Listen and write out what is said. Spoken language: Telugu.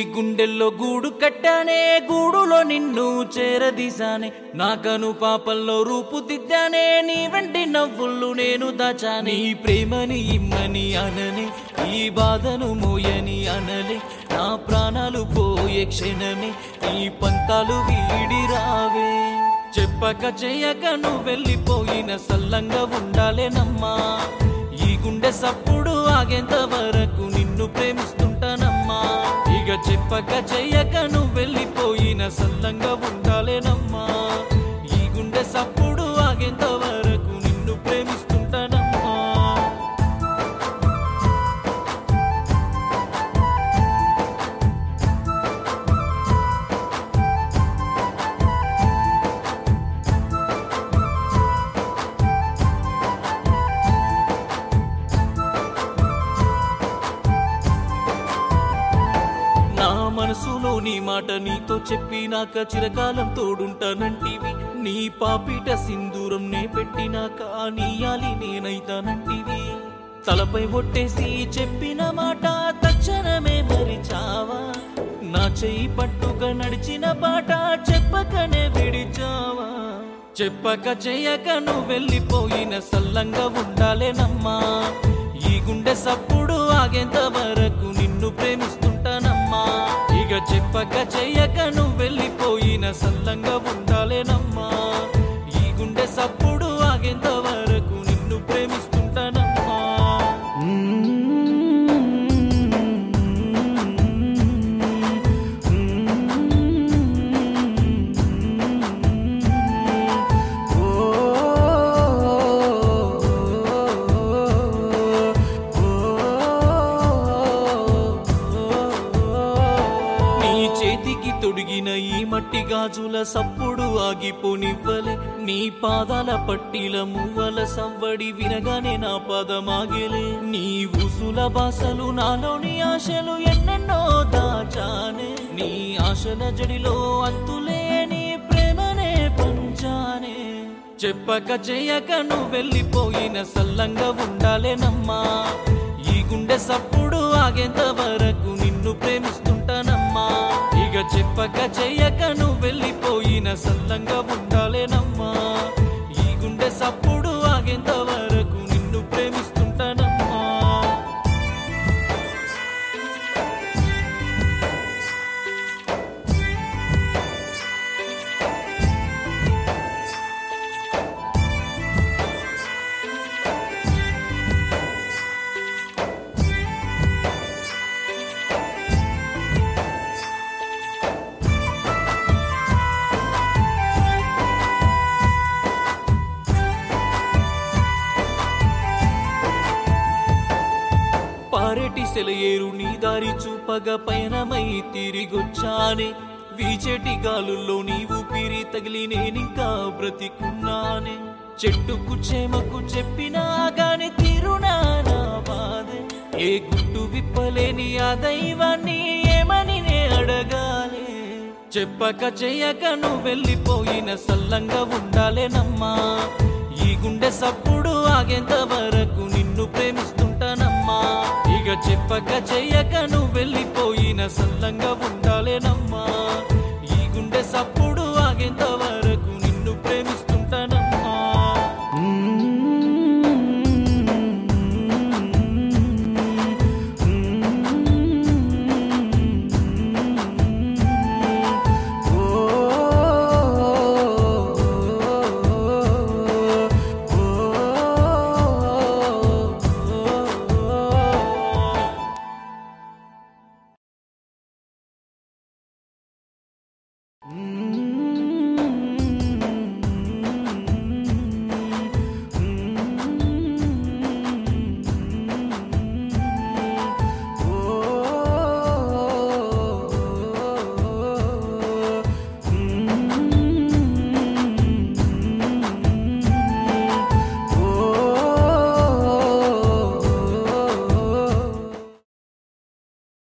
గుండెల్లో గూడు కట్టానే, గూడులో నిన్ను చేరదీశానే, నాకను పాపల్లో రూపుదిద్దానే, నీ వెంటి నవ్వుళ్ళు నేను దాచానే. నీ ప్రేమని ఇమ్మని అననే, ఈ బాధను మోయని అనలే, నా ప్రాణాలు పోయే క్షణమే ఈ పంతాలు వీడి రావే. చెప్పక చెయ్యక నువ్వు వెళ్ళిపోయిన సల్లంగా ఉండాలేనమ్మా, ఈ గుండె సప్పుడు ఆగేంత వరకు నిన్ను ప్రేమిస్తుంటానమ్మా. ఇక చెప్పక చెయ్యక నువ్వు వెళ్ళిపోయిన సల్లంగా ఉండాలేనమ్మా, ఈ గుండె సప్పుడు ఆగేంత వరకు నిన్ను ప్రేమిస్తుంటానమ్మా. మనసులో నీ మాట నీతో చెప్పినాక చిరకాలం తోడుంటానంటివి, నీ పాపిట సింధూరం నే పెట్టినాక నీయాలి నేనైతానంటివి. తలపై ఒట్టేసి చెప్పిన మాట తక్షణమే మరిచావా, నా చెయ్యి పట్టుగా నడిచిన పాట చెప్పకనే విడిచావా. చెప్పక చెయ్యక నువ్వు వెళ్ళిపోయిన సల్లంగా ఉండాలేనమ్మా, ఈ గుండె సప్పుడు ఆగేంత వరకు నిన్ను ప్రేమిస్తుంటానమ్మా. ఇక చెప్పక చెయ్యక నువ్వు వెళ్ళిపోయిన సల్లంగా ఉండాలేనమ్మా, ఈ గుండె సప్పుడు ఆగేంత వరకు నిన్ను ప్రేమిస్తుంటానమ్మా. చేతికి తొడిగిన ఈ మట్టి గాజుల సప్పుడు ఆగిపోనివ్వలే, నీ పాదాల పట్టిల మువ్వల సవ్వడి వినగానే నా పదమాగలే. నీ ఊసుల బాసలు నాలోని ఆశలు ఎన్నెన్నో దాచానే, నీ ఆశల జడిలో అంతులేని ప్రేమనే పంచానే. చెప్పక చెయ్యక నువ్వు వెళ్ళిపోయిన సల్లంగా ఉండాలేనమ్మా, ఈ గుండె సప్పుడు ఆగేంత వరకు నిన్ను ప్రేమిస్తుంటానమ్మా. ఇక చెప్పక చెయ్యక నువ్వు వెళ్ళిపోయిన సల్లంగా ఉండాలేనమ్మా, ఈ గుండె సప్పుడు ఆగేంత వరకు నిన్ను ప్రేమిస్తుంటానమ్మా. పారేటి సెలయేరు నీ దారి చూపగా పయనమై తిరిగొచ్చానే, వీచేటి గాలుల్లో నీ ఊపిరి తగిలి నేనింకా బ్రతికున్నానే. చెట్టుకు చేమకు చెప్పినా గాని తీరునా నా బాధే, ఏ గుట్టు విప్పలేని ఆ దైవాన్ని ఏమని నే అడగాలి. చెప్పక చెయ్యక నువ్వు వెళ్ళిపోయిన సల్లంగా ఉండాలేనమ్మా, ఈ గుండె సప్పుడు ఆగేంత వరకు నిన్ను ప్రేమిస్తుంటానమ్మా. ఇక చెప్పక చెయ్యక నువ్వు వెళ్ళిపోయిన సల్లంగా ఉండాలేనమ్మా, ఈ గుండె సప్పుడు ఆగేంత వరకు నిన్ను ప్రేమిస్తుంటానమ్మా.